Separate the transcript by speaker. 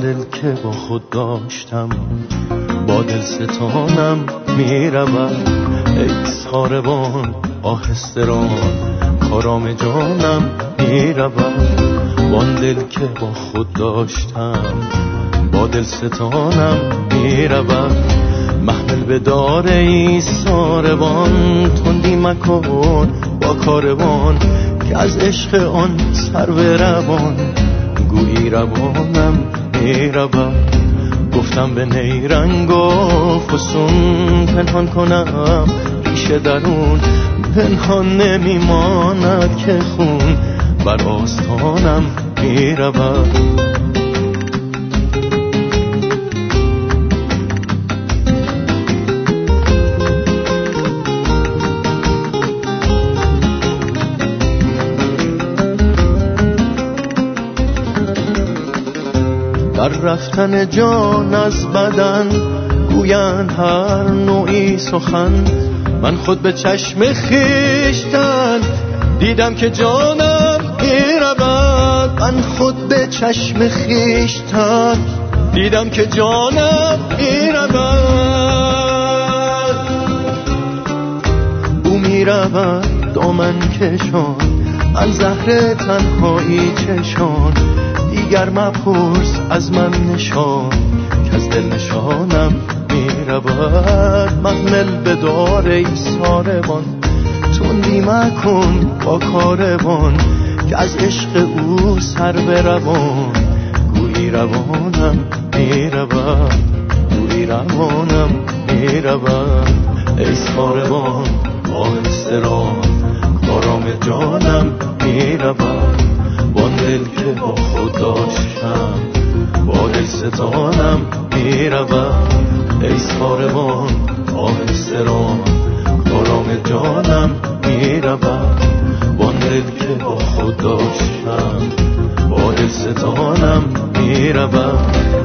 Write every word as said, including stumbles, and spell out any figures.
Speaker 1: دل که با خود داشتم، با دل ستانم می رود. ای ساربان آهسته ران، کارام جانم می رود. وان دل که با خود داشتم، با دل ستانم می رود. محمل به دار ای ساربان، تندی مکن با کاروان، که از عشق آن سر به روان، گویی روانم می رود. گفتم به نیرنگ و فسون، پنهان کنم ریشه درون، پنهان نمی ماند که خون بر آستانم می رود. در رفتن جان از بدن گویند هر نوعی سخن، من خود به چشم خویشتن دیدم که جانم می رود. من خود به چشم خویشتن دیدم که جانم می رود. او می رود دامن کشان، من زهر تنهایی چشان، دیگر مپرس از من نشان، که از دل نشانم می رود. محمل به دار ای ساربان، تندی مکن با کاروان، که از عشق او سر به روان، گویی روانم می رود. گویی روانم می رود. ای ساربان آهسته ران، کارام جانم می رود. وان دل که با خود داشتم، با دل ستانم می رود. ای ساربان آهسته ران، کارام جانم می رود. وان دل که با خود داشتم، با دل ستانم می رود.